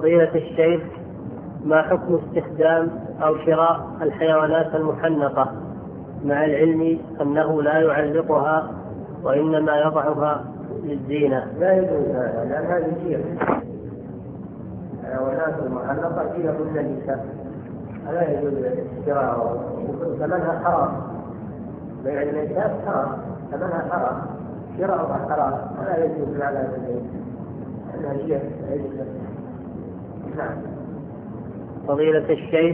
فضيلة الشيخ، ما حكم استخدام أو شراء الحيوانات المحنطة مع العلم أنه لا يعلقها وإنما يضعها للزينة؟ لا يجوز هذا، لأن هذه هي الحيوانات المحنطة فيها كل النساء، لا يجوز شراءها، ثمنها حرام، بيع النساء حرام، ثمنها حرام، شراءها حرام، لا يجوز على هذا البيع، لأنها هي. نعم. فضيلة الشيخ،